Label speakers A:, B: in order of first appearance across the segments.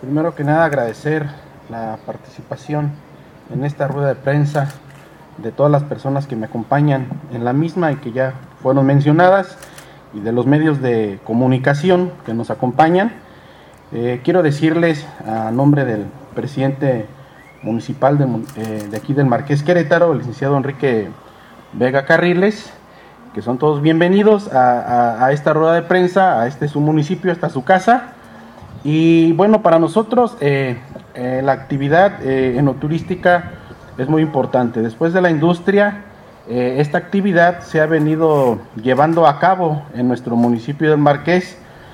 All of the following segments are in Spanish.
A: Primero que nada agradecer la participación en esta rueda de prensa de todas las personas que me acompañan en la misma y que ya fueron mencionadas, y de los medios de comunicación que nos acompañan. Quiero decirles a nombre del presidente municipal de aquí del Marqués Querétaro, el licenciado Enrique Vega Carriles, que son todos bienvenidos a esta rueda de prensa, a este su municipio, esta su casa. Y bueno, para nosotros la actividad enoturística es muy importante. Después de la industria, esta actividad se ha venido llevando a cabo en nuestro municipio del Marqués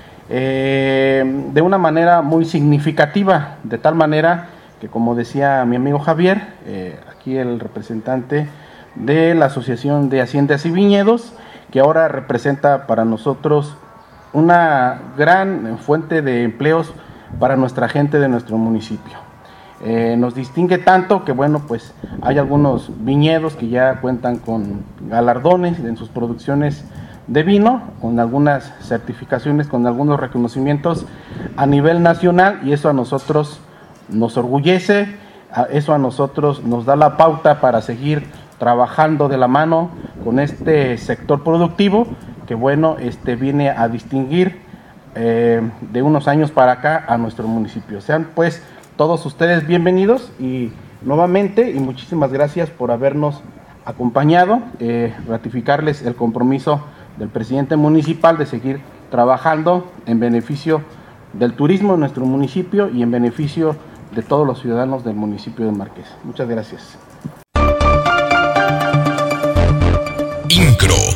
A: de una manera muy significativa, de tal manera que, como decía mi amigo Javier, aquí el representante de la Asociación de Haciendas y Viñedos, que ahora representa para nosotros una gran fuente de empleos para nuestra gente de nuestro municipio. Nos distingue tanto que, bueno, pues hay algunos viñedos que ya cuentan con galardones en sus producciones de vino, con algunas certificaciones, con algunos reconocimientos a nivel nacional, y eso a nosotros nos orgullece, eso a nosotros nos da la pauta para seguir trabajando de la mano con este sector productivo que, bueno, viene a distinguir de unos años para acá a nuestro municipio. Sean pues todos ustedes bienvenidos y nuevamente, y muchísimas gracias por habernos acompañado, ratificarles el compromiso del presidente municipal de seguir trabajando en beneficio del turismo en nuestro municipio y en beneficio de todos los ciudadanos del municipio de Marqués. Muchas gracias.
B: INCRO